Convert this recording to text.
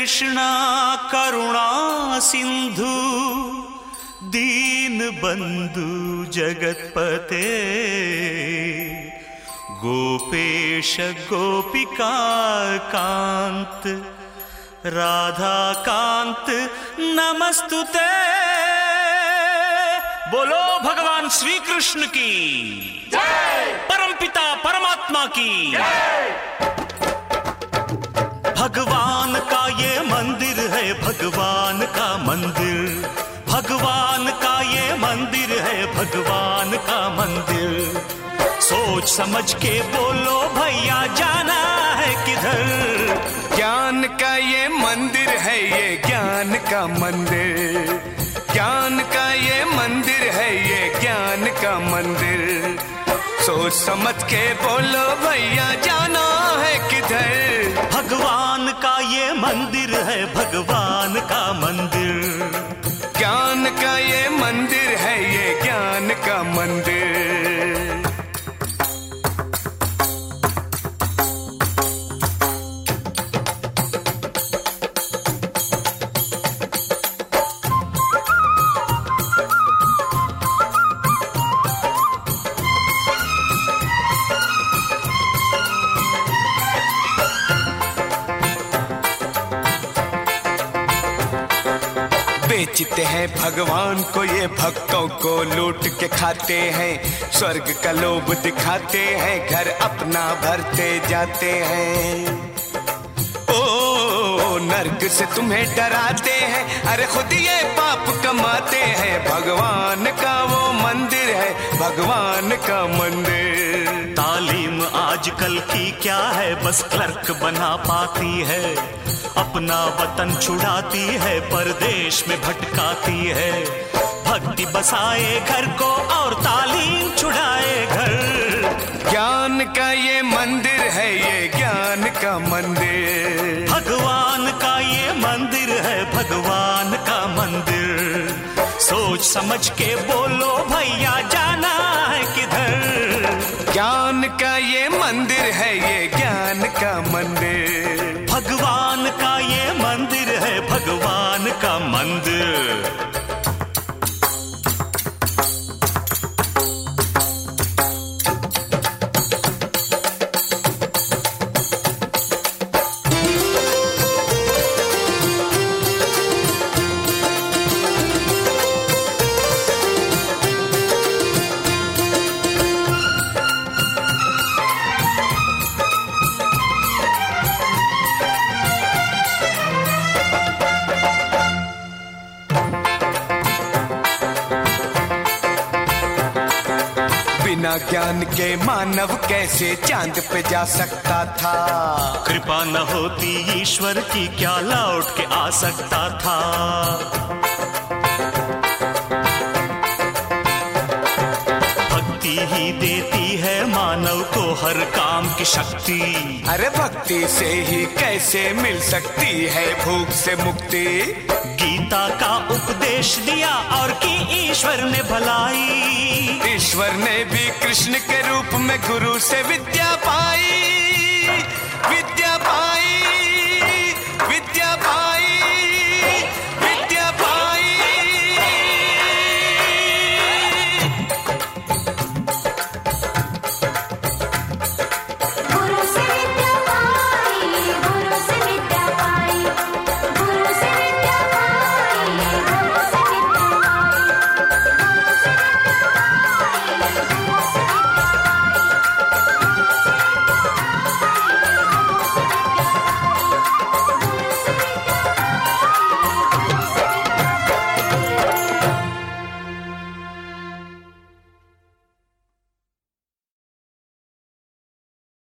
कृष्णा करुणा सिंधु दीन बंधु जगतपते गोपेश गोपिका कांत राधा कांत नमस्तुते। बोलो भगवान श्री कृष्ण की जय, परमपिता परमात्मा की जय। भगवान का ये मंदिर है, भगवान का मंदिर, भगवान का ये मंदिर है, भगवान का मंदिर। सोच समझ के बोलो भैया जाना है किधर। ज्ञान का ये मंदिर है, ये ज्ञान का मंदिर, ज्ञान का ये मंदिर है, ये ज्ञान का मंदिर। सोच समझ के बोलो भैया जाना है किधर। भगवान का ये मंदिर है, भगवान का मंदिर, ज्ञान का ये मंदिर है, ये ज्ञान का मंदिर। बेचते हैं भगवान को ये भक्तों को लूट के खाते हैं। स्वर्ग का लोभ दिखाते हैं, घर अपना भरते जाते हैं। ओ नर्क से तुम्हें डराते हैं, अरे खुद ये पाप कमाते हैं। भगवान का वो मंदिर है, भगवान का मंदिर। तालीम आजकल की क्या है, बस क्लर्क बना पाती है। अपना वतन छुड़ाती है, परदेश में भटकाती है। भक्ति बसाए घर को और तालीम छुड़ाए घर। ज्ञान का ये मंदिर है, ये ज्ञान का मंदिर। भगवान का ये मंदिर है, भगवान का मंदिर। सोच समझ के बोलो भैया जाना है किधर। ज्ञान का ये मंदिर है, ये ज्ञान का मंदिर। भगवान का ये मंदिर है, भगवान का मंदिर। बिना ज्ञान के मानव कैसे चांद पे जा सकता था। कृपा न होती ईश्वर की क्या लौट के आ सकता था। भक्ति ही देती है मानव को हर काम की शक्ति। अरे भक्ति से ही कैसे मिल सकती है भूख से मुक्ति। गीता का उपदेश दिया और की ईश्वर ने भलाई। ईश्वर ने भी कृष्ण के रूप में गुरु से विद्या